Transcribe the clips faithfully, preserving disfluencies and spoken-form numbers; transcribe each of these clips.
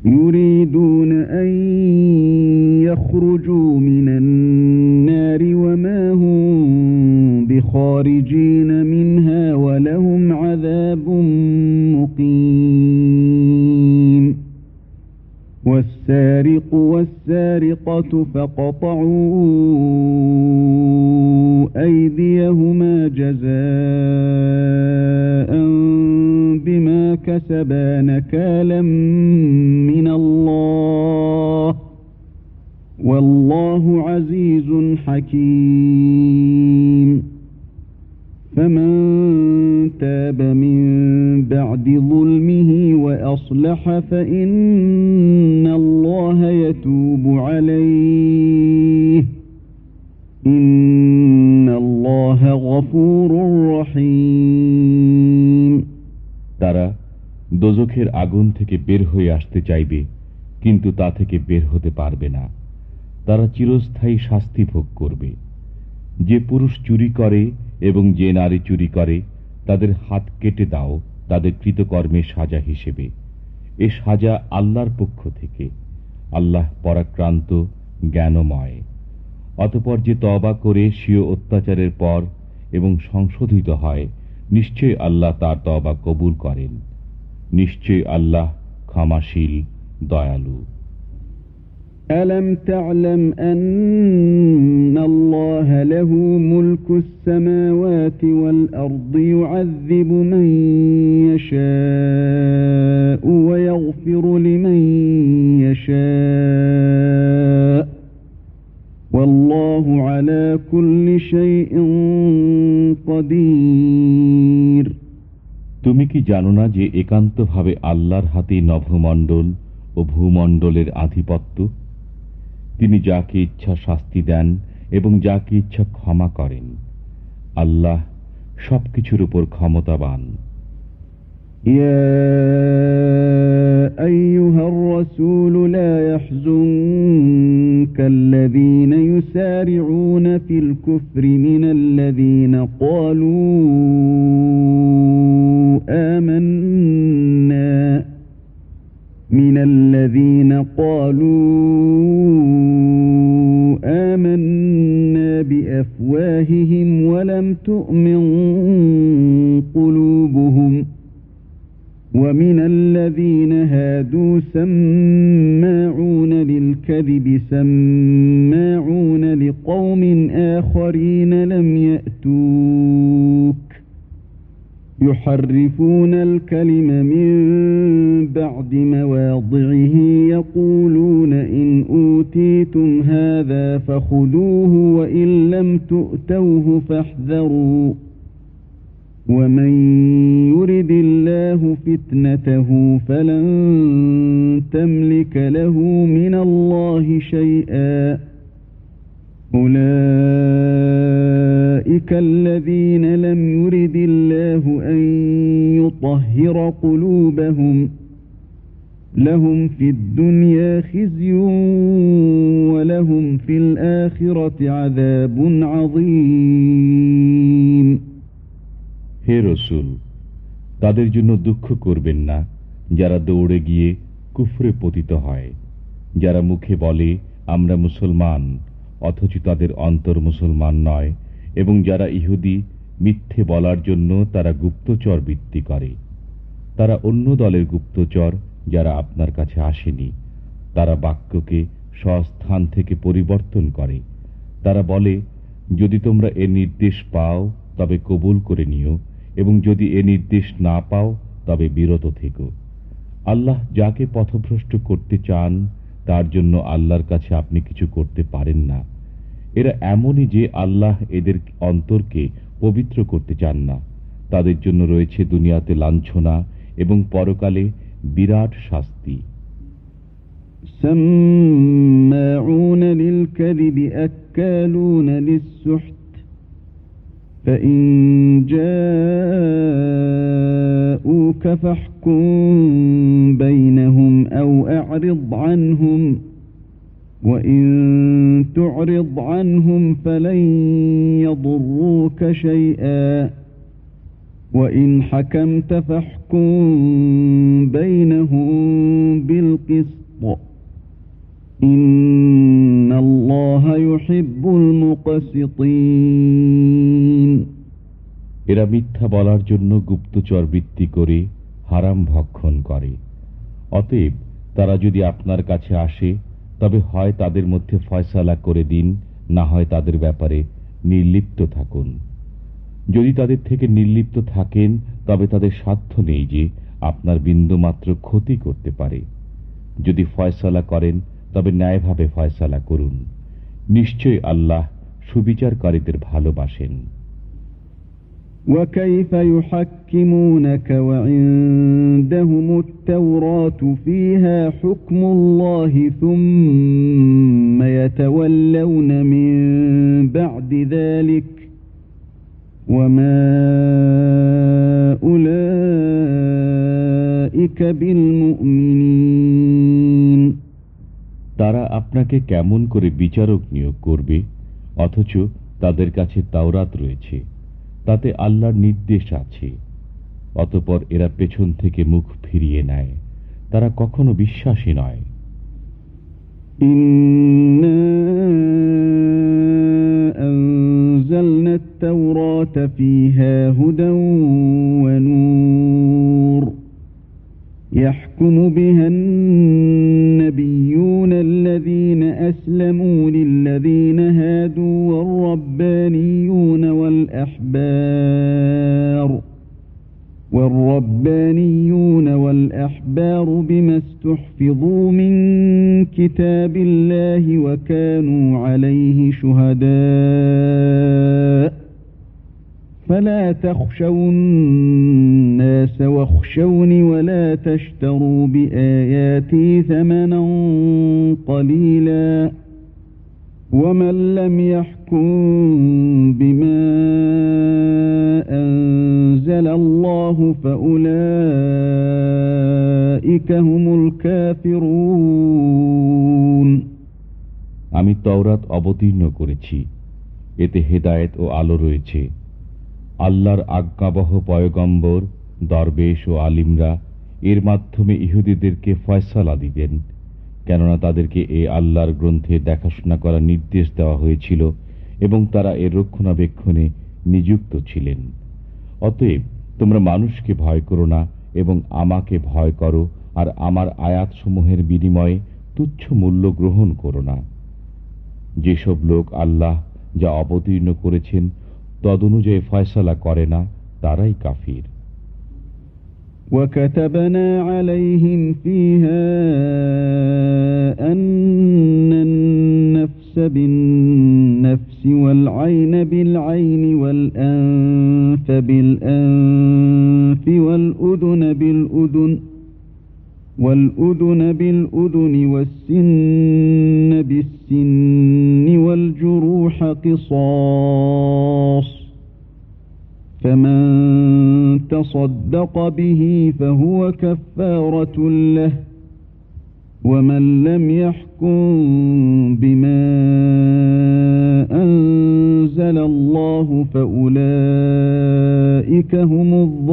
يريدون أن يخرجوا من النار وما هم بخارجين منها ولهم عذاب مقيم والسارق والسارقة فاقطعوا أيديهما جزاء بما كسبا نكالا من الله والله عزيز حكيم فمن تاب من بعد ظلمه وأصلح فإن الله يتوب عليه إن الله غفور رحيم। তারা দোজখের আগুন থেকে বের হয়ে আসতে চাইবে, কিন্তু তা থেকে বের হতে পারবে না। তারা চিরস্থায়ী শাস্তি ভোগ করবে। যে পুরুষ চুরি করে এবং যে নারী চুরি করে তাদের হাত কেটে দাও তাদের কৃতকর্মের সাজা হিসেবে। এ সাজা আল্লাহর পক্ষ থেকে। আল্লাহ পরাক্রান্ত, জ্ঞানময়। অতঃপর যে তওবা করে স্বীয় অত্যাচারের পর এবং সংশোধিত হয়, নিশ্চয় আল্লাহ তার তওবা কবুল করেন। নিশ্চয় আল্লাহ ক্ষমাশীল, দয়ালু। ألم تعلم أن الله له ملك السماوات والأرض يعذب من يشاء ويغفر لمن يشاء والله على كل شيء قدير। তুমি কি জানো না যে একান্তভাবে আল্লাহর হাতে নভমণ্ডল ও ভূমণ্ডলের আধিপত্য? তিনি যাকে ইচ্ছা শাস্তি দেন এবং যাকে ইচ্ছা ক্ষমা করেন। আল্লাহ সবকিছুর উপর ক্ষমতাবান। ইয়া আইয়ুহার রাসূল লা ইয়াহযুনকাল্লাযীনা ইউসারিউনা ফিল কুফরি মিনাল্লাযীনা ক্বালু আমান্না من الذين قالوا آمنا بأفواههم ولم تؤمن قلوبهم ومن الذين هادوا سماعون للكذب سماعون لقوم آخرين لم يأتوك يحرفون الكلم من بعد مواضعه يقولون إن أوتيتم هذا فخذوه وإن لم تؤتوه فاحذروا ومن يرد الله فتنته فلن تملك له من الله شيئا أولئك الذين لم يرد الله أن يطهر قلوبهم لهم في الدنيا خزي ولهم في الآخرة عذاب عظيم। হে রাসূল, তাদের জন্য দুঃখ করবেন না যারা দৌড়ে গিয়ে কুফরে পতিত হয়, যারা মুখে বলে আমরা মুসলমান অথচ তাদের অন্তর মুসলমান নয়, এবং যারা ইহুদি মিথ্যে বলার জন্য তারা গুপ্তচর বৃত্তি করে। তারা অন্য দলের গুপ্তচর যারা আপনার কাছে আসেনি। তারা বাক্যকে স্বস্থান থেকে পরিবর্তন করে। তারা বলে যদি তোমরা এ নির্দেশ পাও তবে কবুল করে নিও, এবং যদি এ নির্দেশ না পাও তবে বিরত থেকো। আল্লাহ যাকে পথভ্রষ্ট করতে চান তার জন্য আল্লাহর কাছে আপনি কিছু করতে পারেন না। এরা এমনই যে আল্লাহ এদের অন্তরকে পবিত্র করতে চান না। তাদের জন্য রয়েছে দুনিয়াতে লাঞ্ছনা এবং পরকালে বিরাট শাস্তি। সাম্মাউনা লিল-কাযিব আক্কালুনা লিস-সুহত ফাইন জাউকা ফাহকুম বাইনাহুম আও আ'রিদ আনহুম وَإِن تُعْرِضْ عَنْهُمْ فَلَن يَضُرُّوكَ شَيْئًا وَإِنْ حَكَمْتَ فَاحْكُم بَيْنَهُم بِالْقِسْطِ القسط إن الله يحب المقسطين এরা মিথ্যা বলার জন্য গুপ্তচর বৃত্তি করে হারাম ভক্ষণ করে। অতএব তারা যদি আপনার কাছে আসে তবে হয় তাদের মধ্যে ফয়সালা করে দিন, না হয় তাদের ব্যাপারে নির্লিপ্ত থাকুন। যদি তাদের থেকে নির্লিপ্ত থাকেন তবে তাদের সাধ্য নেই যে আপনার বিন্দুমাত্র ক্ষতি করতে পারে। যদি ফয়সালা করেন তবে ন্যায়ভাবে ফয়সালা করুন। নিশ্চয় আল্লাহ সুবিচারকারীদের ভালোবাসেন। وكيف يحكمونك وعندهم التوراة فيها حكم الله ثم يتولون من بعد ذلك وما أولئك بالمؤمنين তারা আপনাকে কেমন করে বিচারক নিয়োগ করবে অথচ তাদের কাছে তাওরাত রয়েছে, তাতে আল্লাহর নির্দেশ আছে। অতঃপর এরা পেছন থেকে মুখ ফিরিয়ে নেয়, তারা কখনো বিশ্বাসী নয়। ইন্না আনজালনা আত-তাওরাতা ফীহা হুদান ওয়া নূর ইয়াহকুমু বিহা আন-নাবিয়্যুনা আল্লাযীনা আসলামু লিল্লাযীনা হাদু ওয়ার-রাব্বানিয়্যুনা ওয়াল-আহবার والربانيون والأحبار بما استحفظوا من كتاب الله وكانوا عليه شهداء فلا تخشوا الناس واخشوني ولا تشتروا بآياتي ثمنا قليلا ومن لم يحكم بما أنزل الله فأولئك هم الكافرون আমি তাওরাত অবতীর্ণ করেছি, এতে হেদায়েত ও আলো রয়েছে। আল্লাহর আজ্ঞাবহ পয়গম্বর, দরবেশ ও আলিমরা এর মাধ্যমে ইহুদিদেরকে ফয়সালা দিতেন, কেননা তাদেরকে এ আল্লাহর গ্রন্থে দেখাশোনা করার নির্দেশ দেওয়া হয়েছিল এবং তারা এর রক্ষণাবেক্ষণে নিযুক্ত ছিলেন। অতএব তোমরা মানুষকে ভয় করো না এবং আমাকে ভয় করো, আর আমার আয়াতসমূহের বিনিময়ে তুচ্ছ মূল্য গ্রহণ করো না। যেসব লোক আল্লাহ যা অবতীর্ণ করেছেন তদনুযায়ী ফয়সালা করে না তারাই কাফির। وكتبنا عليهم فيها أن النفس بالنفس والعين بالعين والأنف بالأنف والأذن بالأذن والأذن بالأذن والسن بالسن والجروح قصاص فمن تصدق به فهو كفارة له ومن لم يحكم بما أنزل الله فأولئك هم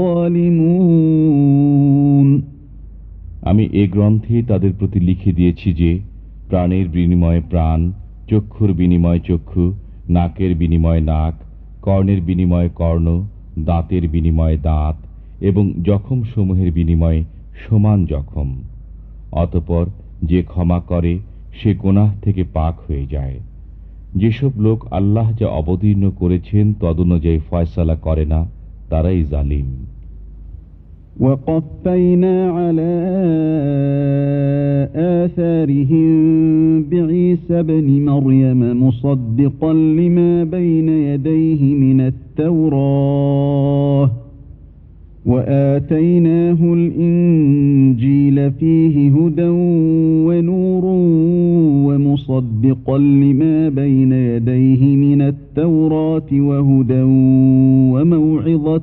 الظالمون আমি এই গ্রন্থে তাদের প্রতি লিখে দিয়েছি যে প্রাণের বিনিময়ে প্রাণ, চক্ষুর বিনিময়ে চক্ষু, নাকের বিনিময়ে নাক, কর্ণের বিনিময়ে কর্ণ, দাঁতের বিনিময়ে দাঁত এবং জখম সমূহের বিনিময়ে সমান জখম। অতঃপর যে ক্ষমা করে সে গুনাহ থেকে পাক হয়ে যায়। যেসব লোক আল্লাহ যা অবতীর্ণ করেছেন তদনুযায়ী ফয়সালা করে না তারাই জালিম। وقفينا على آثارهم بعيسى ابن مريم مصدقا لما بين يديه من التوراة وآتيناه الإنجيل فيه هدى ونور ومصدقا لما بين يديه من التوراة وهدى وموعظة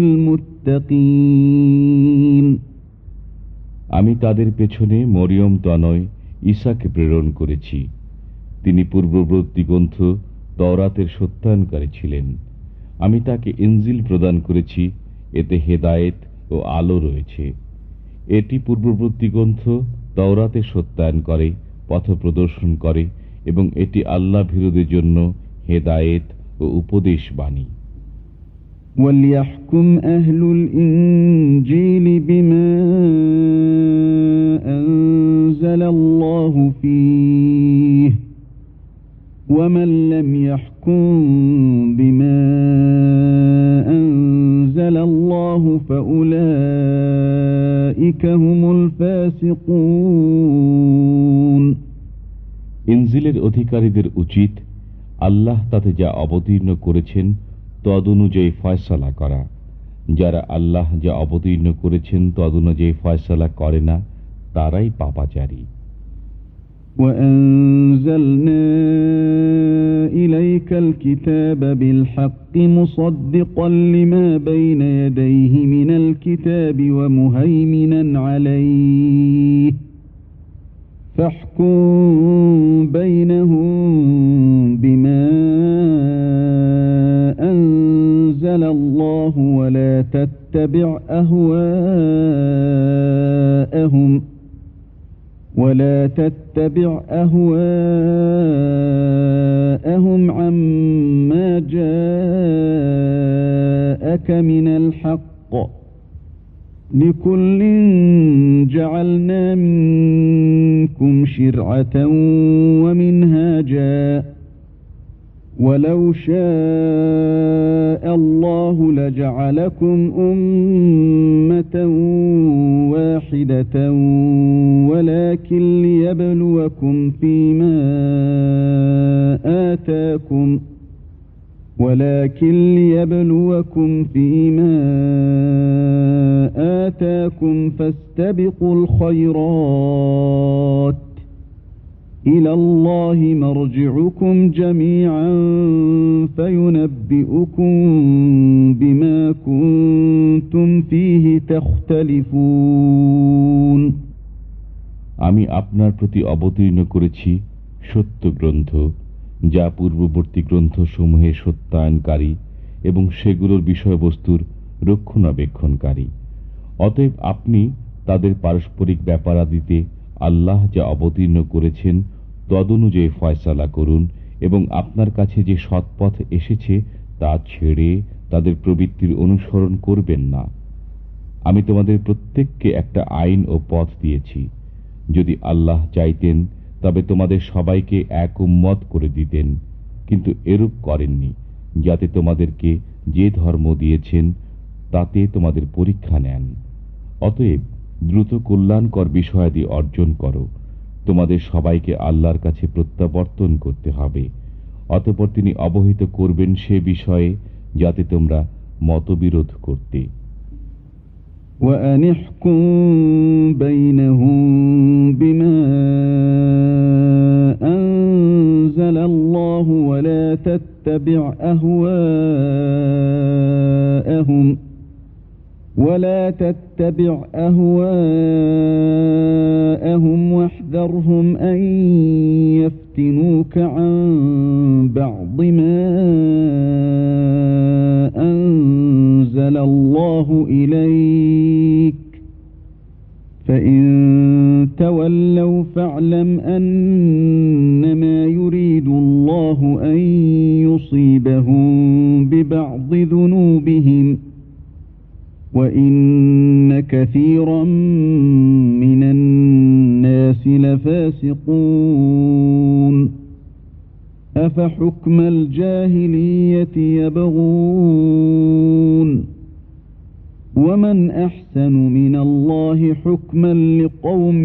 للمتقين আমি তাদের পেছনে মরিয়ম তনয় ঈসাকে প্রেরণ করেছি। তিনি পূর্ববর্তী গ্রন্থ তওরাতের সত্যায়নকারী ছিলেন। আমি তাকে ইনজিল প্রদান করেছি, এতে হেদায়েত ও আলো রয়েছে। এটি পূর্ববর্তী গ্রন্থ তওরাতে সত্যায়ন করে, পথ প্রদর্শন করে এবং এটি আল্লাহ ভীরুদের জন্য হেদায়েত ও উপদেশ বাণী। وَلْيَحْكُمْ أَهْلُ الْإِنْجِيلِ بِمَا أَنزَلَ اللَّهُ فِيهِ وَمَنْ لَمْ يَحْكُمْ بِمَا أَنزَلَ اللَّهُ فَأُولَئِكَ هُمُ الْفَاسِقُونَ। ইনজিলের অধিকারীদের উচিত আল্লাহ তাতে যা অবতীর্ণ করেছেন তদনুযায়ী ফয়সালা করা। যারা আল্লাহ যা অবতীর্ণ করেছেন তদনুযায়ী ফয়সালা করে না তারাই পাপাচারী। وَأَنزَلْنَا إِلَيْكَ الْكِتَابَ بِالْحَقِّ مُصَدِّقًا لِمَا بَيْنَ يَدَيْهِ مِنَ الْكِتَابِ وَمُهَيْمِنًا عَلَيْهِ فَاحْكُم بَيْنَهُم بِمَا أَنزَلَ اللَّهُ وَلَا تَتَّبِعْ أَهْوَاءَهُمْ ولا تتبع أهواءهم عما جاءك من الحق لكل جعلنا منكم شرعة ومنهاجا ولو شاء الله لجعلكم أمة واحدة ولكن ليبلوكم فيما آتاكم ولكن ليبلوكم فيما آتاكم فاستبقوا الخيرات إلى الله مرجعكم جميعا فينبئكم بما كنتم فيه تختلفون। আমি আপনার প্রতি অবতীর্ণ করেছি সত্য গ্রন্থ, যা পূর্ববর্তী গ্রন্থসমূহে সত্যায়নকারী এবং সেগুলোর বিষয়বস্তুর রক্ষণাবেক্ষণকারী। অতএব আপনি তাদের পারস্পরিক ব্যাপারাদিতে আল্লাহ যা অবতীর্ণ করেছেন তদনুযায়ী ফয়সালা করুন এবং আপনার কাছে যে সৎপথ এসেছে তা ছেড়ে তাদের প্রবৃত্তির অনুসরণ করবেন না। আমি তোমাদের প্রত্যেককে একটা আইন ও পথ দিয়েছি। যদি আল্লাহ চাইতেন তবে তোমাদের সবাইকে এক উম্মত করে দিতেন, কিন্তু এরূপ করেননি, যাতে তোমাদেরকে যে ধর্ম দিয়েছেন তাতে তোমাদের পরীক্ষা নেন। অতএব দ্রুত কল্যাণকর বিষয়াদি অর্জন করো। তোমাদের সবাইকে আল্লাহর কাছে প্রত্যাবর্তন করতে হবে। অতঃপর তিনি অবহিত করবেন সে বিষয়ে যাতে তোমরা মতবিরোধ করতে। وَأَنِ احْكُم بَيْنَهُم بِمَا أَنزَلَ اللَّهُ وَلَا تَتَّبِعْ أَهْوَاءَهُمْ ولا تتبع أهواءهم واحذرهم أن يفتنوك عن بعض ما أنزل الله إليك فإن تولوا فاعلم أنما يريد الله أن يصيبهم ببعض ذنوبهم وَإِنَّ كَثِيرًا مِنَ النَّاسِ لَفَاسِقُونَ أَفَحُكْمَ الْجَاهِلِيَّةِ يَبْغُونَ وَمَنْ أَحْسَنُ مِنَ اللَّهِ حُكْمًا لِقَوْمٍ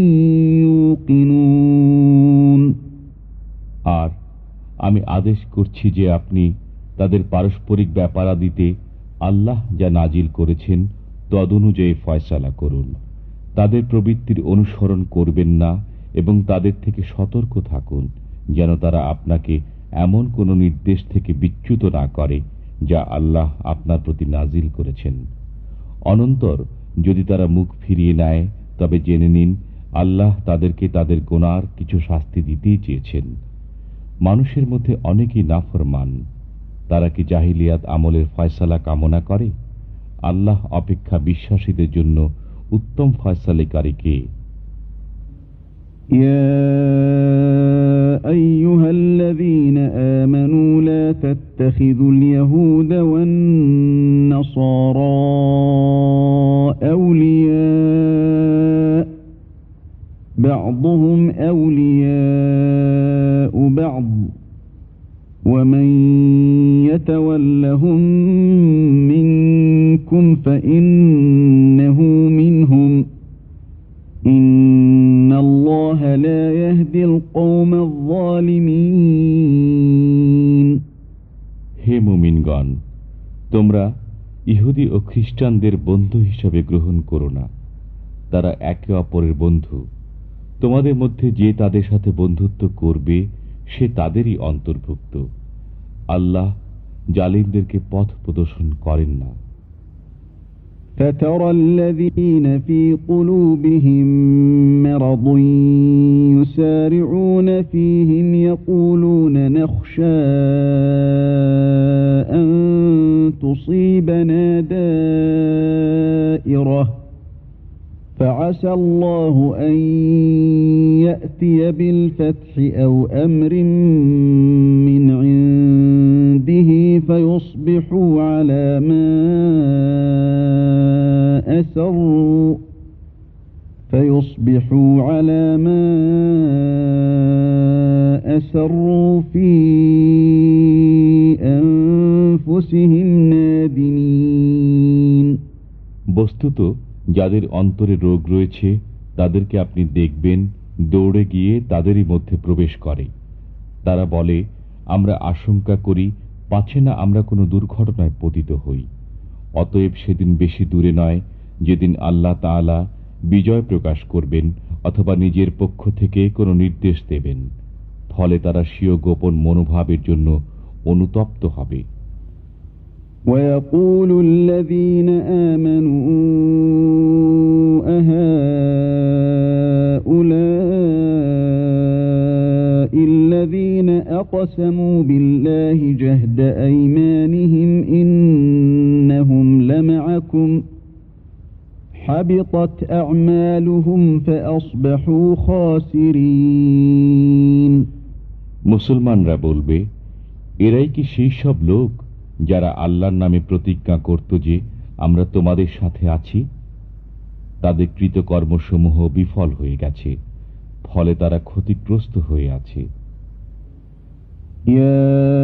يُوقِنُونَ। আর আমি আদেশ করছি যে আপনি তাদের পারস্পরিক ব্যাপারাদিতে আল্লাহ যা নাজিল করেছেন তদনুযায়ী ফয়সালা করুন। তাদের প্রবৃত্তির অনুসরণ করবেন না এবং তাদের থেকে সতর্ক থাকুন, যেন তারা আপনাকে এমন কোন নির্দেশ থেকে বিচ্যুত না করে যা আল্লাহ আপনার প্রতি নাজিল করেছেন। অনন্তর যদি তারা মুখ ফিরিয়ে নেয় তবে জেনে নিন আল্লাহ তাদেরকে তাদের গোনার কিছু শাস্তি দিতেই চেয়েছেন। মানুষের মধ্যে অনেকেই নাফরমান। তারা কি জাহিলিয়াত আমলের ফয়সালা কামনা করে? আল্লাহ অপেক্ষা বিশ্বাসীদের জন্য উত্তম ফয়সালাকারী কে? يا أيها الذين آمنوا لا تتخذوا اليهود والنصارى أولياء بعضهم أولياء بعض ومن يتولهم منكم فإنه منهم إن الله لا يهدي القوم الظالمين হে মুমিনগণ, তোমরা ইহুদি ও খ্রিস্টানদের বন্ধু হিসাবে গ্রহণ করো না। তারা একে অপরের বন্ধু। তোমাদের মধ্যে যে তাদের সাথে বন্ধুত্ব করবে সে তাদেরই অন্তর্ভুক্ত। আল্লাহ জালিমদেরকে পথ প্রদর্শন করেন না। فترى الذين في قلوبهم مرض يسارعون فيهم يقولون نخشى أن تصيبنا دائرة فعسى الله أن يأتي بالفتح أو أمر من عنده فيصبحوا على ما أسروا فيصبحوا على ما أسروا في أنفسهم نادمين বস্তুত যাদের অন্তরে রোগ রয়েছে তাদেরকে আপনি দেখবেন দৌড়ে গিয়ে তাদেরই মধ্যে প্রবেশ করে। তারা বলে, আমরা আশঙ্কা করি পাছে না আমরা কোনো দুর্ঘটনায় পতিত হই। অতএব সেদিন বেশি দূরে নয় যেদিন আল্লাহ তাআলা বিজয় প্রকাশ করবেন অথবা নিজের পক্ষ থেকে কোনো নির্দেশ দেবেন। ফলে তারা স্বীয় গোপন মনোভাবের জন্য অনুতপ্ত হবে। ويقول الذين آمنوا أهؤلاء الذين أقسموا بالله جهد أيمانهم إنهم لمعكم حبطت أعمالهم فأصبحوا خاسرين মুসলমানরা বলবে, এরাই কি সেই সব লোক যারা আল্লাহর নামে প্রতিজ্ঞা করত যে আমরা তোমাদের সাথে আছি? তাদের কৃতকর্মসমূহ বিফল হয়ে গেছে, ফলে তারা ক্ষতিগ্রস্ত হয়ে আছে। ইয়া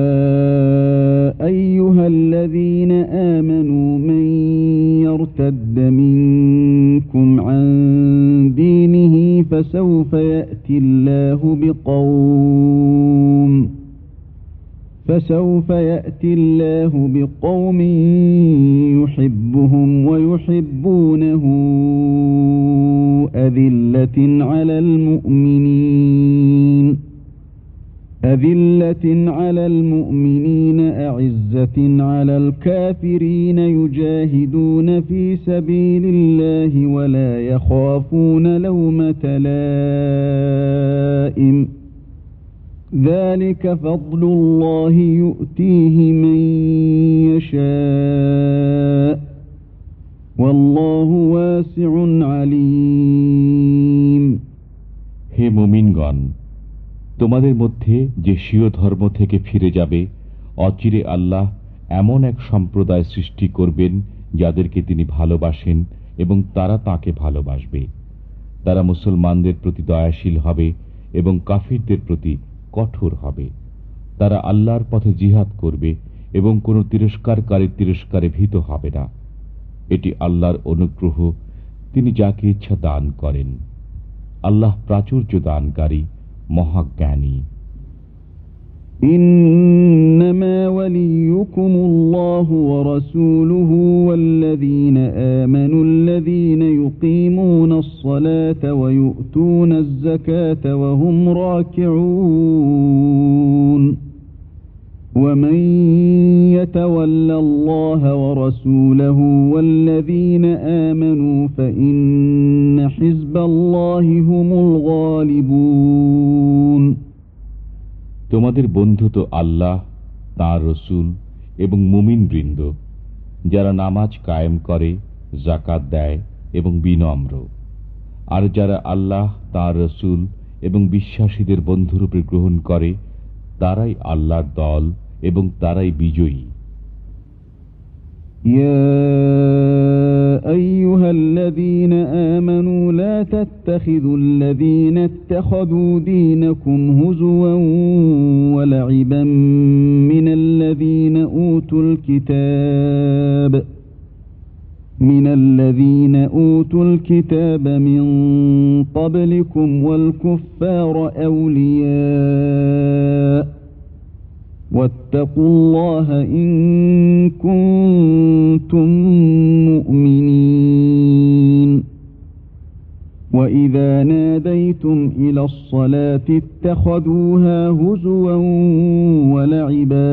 আইয়ুহাল্লাযীনা আমানু মান ইয়ারতাদ্দা মিনকুম আন দীনিহি ফাসাউফা ইয়াতিল্লাহু বিকওম فسوف يأتي الله بقوم يحبهم ويحبونه أذلة على المؤمنين أذلة على المؤمنين أعزة على الكافرين يجاهدون في سبيل الله ولا يخافون لومة لائم ذلك فضل الله يؤتيه من يشاء والله واسع عليم হে মুমিনগণ, তোমাদের মধ্যে যে স্বীয় ধর্ম থেকে ফিরে যাবে, অচিরে আল্লাহ এমন এক সম্প্রদায় সৃষ্টি করবেন যাদেরকে তিনি ভালোবাসেন এবং তারা তাকে ভালোবাসবে। তারা মুসলমানদের প্রতি দয়াশীল হবে এবং কাফিরদের প্রতি কঠোর হবে। তারা আল্লাহর পথে জিহাদ করবে এবং কোনো তিরস্কারকারীর তিরস্কারে ভীত হবে না। এটি আল্লাহর অনুগ্রহ, তিনি যাকে ইচ্ছা দান করেন। আল্লাহ প্রাচুর্য দানকারী, মহাজ্ঞানী। إنما وليكم الله ورسوله والذين آمنوا الذين يقيمون الصلاة ويؤتون الزكاة وهم راكعون ومن يتول الله ورسوله والذين آمنوا فإن حزب الله هم الغالبون তোমাদের বন্ধু তো আল্লাহ, তাঁর রসুল এবং মুমিন বৃন্দ, যারা নামাজ কায়েম করে, যাকাত দেয় এবং বিনম্র। আর যারা আল্লাহ, তাঁর রসুল এবং বিশ্বাসীদের বন্ধুরূপে গ্রহণ করে তারাই আল্লাহর দল এবং তারাই বিজয়ী। يا أيها الذين آمنوا لا تتخذوا الذين اتخذوا دينكم هزوا ولعبا من الذين أوتوا الكتاب من الذين أوتوا الكتاب من قبلكم والكفار أولياء واتقوا الله إن كنتم مؤمنين وإذا ناديتم إلى الصلاة اتخذوها هزوا ولعبا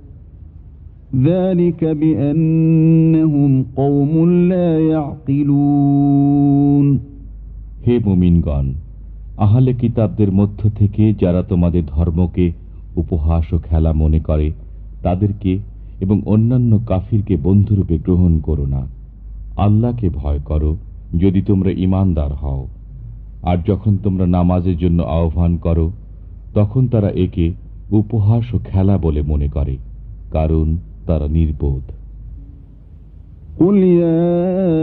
ذلك بأنهم قوم لا يعقلون। হে মুমিনগণ, আহলে কিতাবদের মধ্য থেকে যারা তোমাদের ধর্মকে উপহাস ও খেলা মনে করে তাদেরকে এবং অন্যান্য কাফিরকে বন্ধুরূপে গ্রহণ করো না। আল্লাহকে ভয় করো যদি তোমরা ঈমানদার হও। আর যখন তোমরা নামাজের জন্য আহ্বান করো তখন তারা একে উপহাস ও খেলা বলে মনে করে, কারণ তারা নির্বোধ। قل يا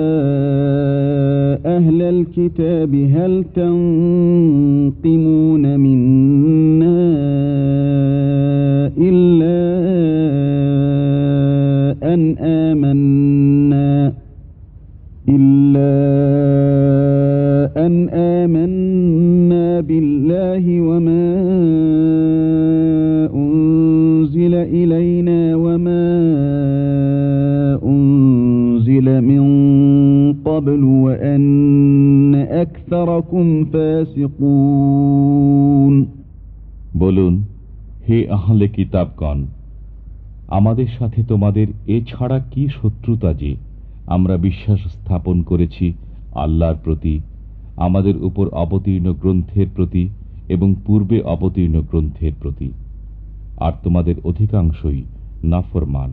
أهل الكتاب هل تنقمون منا إلا أن آمنا إلا أن آمنا بالله وما أنزل إلينا وما أنزل من قبل وأن أكثركم فاسقون। বলুন, হে আহলে কিতাবগণ, আমাদের সাথে তোমাদের এছাড়া কি শত্রুতা যে আমরা বিশ্বাস স্থাপন করেছি আল্লাহর প্রতি, আমাদের উপর অবতীর্ণ গ্রন্থের প্রতি এবং পূর্বে অবতীর্ণ গ্রন্থের প্রতি, আর তোমাদের অধিকাংশই নাফরমান।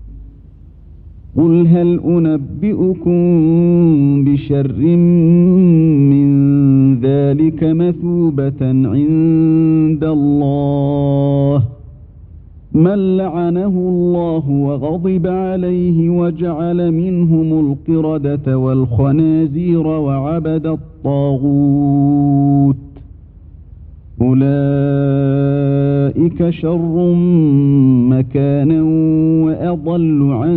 قل هل أنبئكم بشر من ذلك مثوبة عند الله من لعنه الله وغضب عليه وجعل منهم القردة والخنازير وعبد الطاغوت أولئك شر مكانا وأضل عن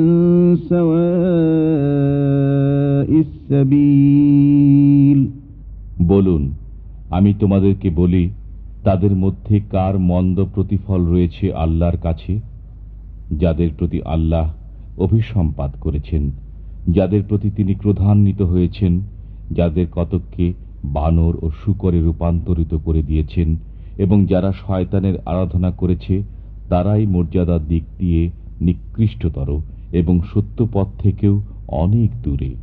سواء السبيل। বলুন, আমি তোমাদেরকে বলি, তাদের মধ্যে কার মন্দ প্রতিফল রয়েছে আল্লাহর কাছে? যাদের প্রতি আল্লাহ অভিসম্পাত করেছেন, যাদের প্রতি তিনি ক্রোধান্বিত হয়েছেন, যাদের কতককে বানর ও শূকরে রূপান্তরিত করে দিয়েছেন এবং যারা শয়তানের আরাধনা করেছে তারাই মর্যাদার দিক দিয়ে নিকৃষ্টতর এবং সত্য পথ থেকেও অনেক দূরে।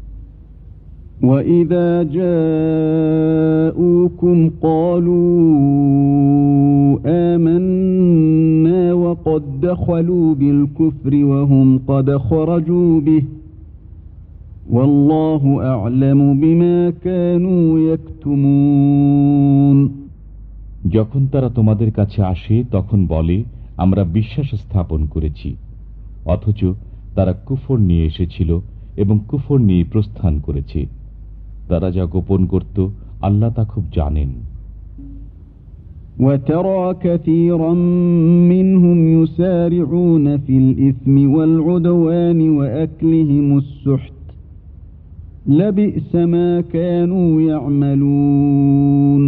وَإِذَا جَاءُوكُمْ قَالُوا آمَنَّا وَقَدْ دَخَلُوا بِالْكُفْرِ وَهُمْ قَدْ خَرَجُوا بِهِ وَاللَّهُ أَعْلَمُ بِمَا كَانُوا يَكْتُمُونَ। যখন তারা তোমাদের কাছে আসে তখন বলে, আমরা বিশ্বাস স্থাপন করেছি, অথচ তারা কুফর নিয়ে এসেছিল এবং কুফর নিয়ে প্রস্থান করেছে। তারা যা গোপন করত আল্লাহ তা খুব জানেন। وَتَرَى كَثِيرًا مِّنْهُمْ يُسَارِعُونَ فِي الْإِثْمِ وَالْعُدْوَانِ وَأَكْلِهِمُ السُّحْتَ لَبِئْسَ مَا كَانُوا يَعْمَلُونَ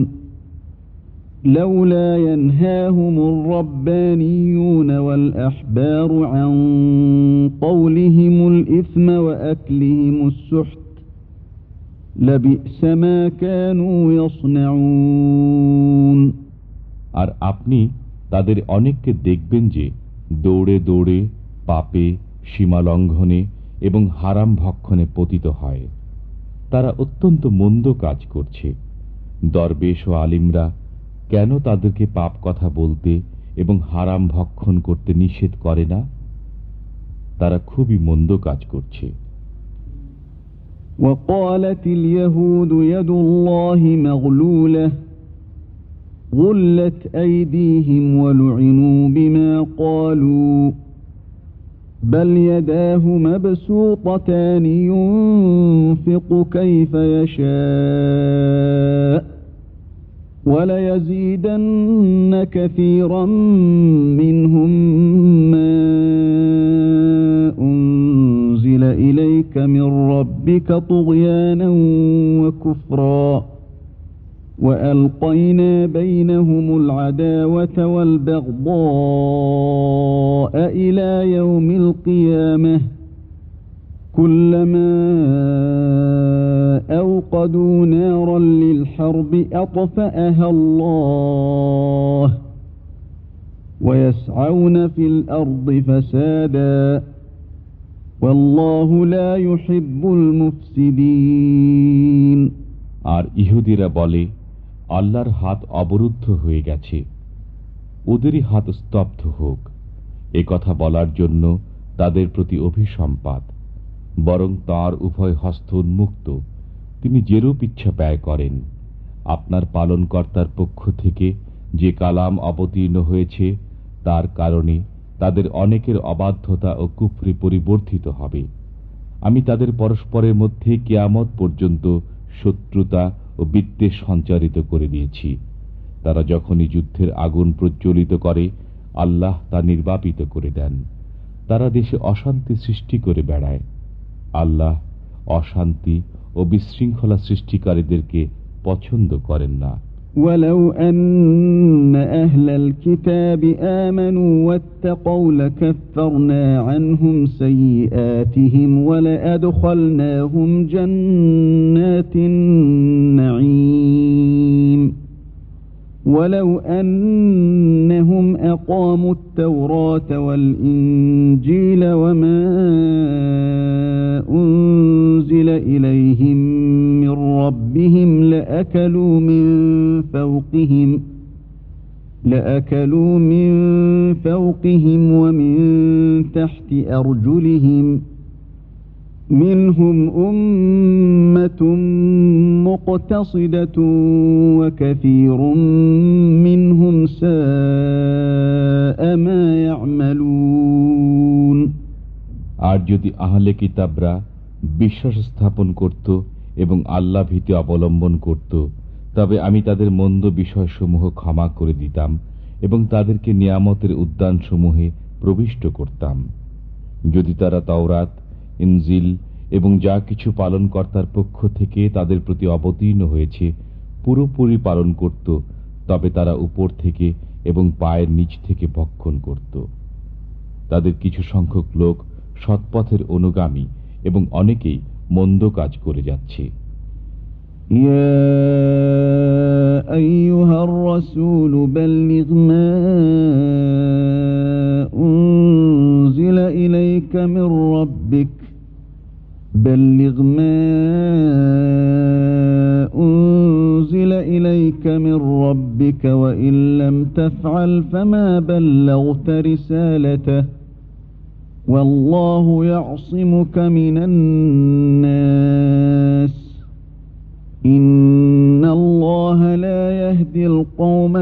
لولا ينهاهم الربانيون والأحبار عن قولهم الإثم وأكلهم السحت لبئس ما كانوا يصنعون। আর আপনি তাদের অনেককে দেখবেন যে দৌড়ে দৌড়ে পাপে, সীমা লঙ্ঘনে এবং হারাম ভক্ষণে পতিত হয়। তারা অত্যন্ত মন্দ কাজ করছে। দরবেশ ও আলিমরা কেন তাদেরকে পাপ কথা বলতে এবং হারাম ভক্ষণ করতে নিষেধ করে না? তারা খুবই মন্দ কাজ করছে। وقالت اليهود يد الله مغلولة غلت أيديهم ولعنوا بما قالوا بل يداه مبسوطتان ينفق كيف يشاء وليزيدن كثيرا منهم ما أنزل إليك من ربك طغيانا وكفرا وألقينا بينهم العداوة والبغضاء إلى يوم القيامة كلما أوقدوا نارا للحرب أطفأها الله ويسعون في الأرض فسادا والله لا يحب المفسدين। আর ইহুদিরা বলে, আল্লাহর হাত অবরুদ্ধ হয়ে গেছে, ওদেরই হাত স্তব্ধ হোক। এ কথা বলার জন্য তাদের প্রতি অভিসম্পাত, বরং তাঁর উভয় হস্ত উন্মুক্ত, তিনি যেরূপ ইচ্ছা ব্যয় করেন। আপনার পালনকর্তার পক্ষ থেকে যে কালাম অবতীর্ণ হয়েছে তার কারণে তাদের অনেকের অবাধ্যতা ও কুফরি পরিবর্ধিত হবে। আমি তাদের পরস্পরের মধ্যে কিয়ামত পর্যন্ত শত্রুতা ও বিদ্বেষ সঞ্চারিত করে দিয়েছি। তারা যখনই যুদ্ধের আগুন প্রজ্বলিত করে আল্লাহ তা নির্বাপিত করে দেন। তারা দেশে অশান্তি সৃষ্টি করে বেড়ায়। আল্লাহ অশান্তি ও বিশৃঙ্খলা সৃষ্টিকারীদেরকে পছন্দ করেন না। ولو أن أهل الكتاب آمنوا واتقوا لكفرنا عنهم سيئاتهم ولأدخلناهم جنات النعيم ولو أنهم أقاموا التوراة والإنجيل وما أنزل إليهم من ربهم لأكلوا من فوقهم لأكلوا من فوقهم ومن تحت أرجلهم منهم أمة مقتصدة وكثير منهم ساء ما يعملون। আর যদি আহলে কিতাবরা বিশ্বাস স্থাপন করত এবং আল্লাহ ভীতি অবলম্বন করত, তবে আমি তাদের মন্দ বিষয়সমূহ ক্ষমা করে দিতাম এবং তাদেরকে নিয়ামতের উদ্যানসমূহে প্রবিষ্ট করতাম। যদি তারা তাওরাত, ইনজিল এবং যা কিছু পালনকর্তার পক্ষ থেকে তাদের প্রতি অবতীর্ণ হয়েছে পুরোপুরি পালন করত, তবে তারা উপর থেকে এবং পায়ের নিচ থেকে ভক্ষণ করত। তাদের কিছু সংখ্যক লোক সৎপথের অনুগামী এবং অনেকেই মন্দ কাজ করে যাচ্ছে। يا أيها الرسول بلغ ما أنزل إليك من ربك بلغ ما أنزل إليك من ربك وإن لم تفعل فما بلغت رسالته والله يعصمك من الناس إن الله لا يهدي القوم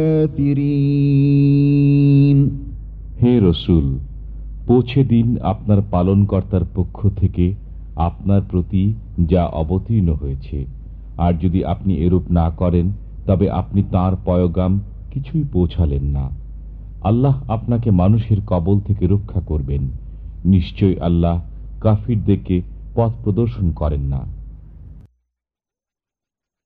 الكافرين। হে রসূল, পৌঁছে দিন আপনার পালনকর্তার পক্ষ থেকে আপনার প্রতি যা অবতীর্ণ হয়েছে, আর যদি আপনি এরূপ না করেন তবে আপনি তাঁর পয়গাম কিছুই পৌঁছালেন না। আল্লাহ আপনাকে মানুষের কবল থেকে রক্ষা করবেন। নিশ্চয় আল্লাহ কাফিরদেরকে পথ প্রদর্শন করেন না।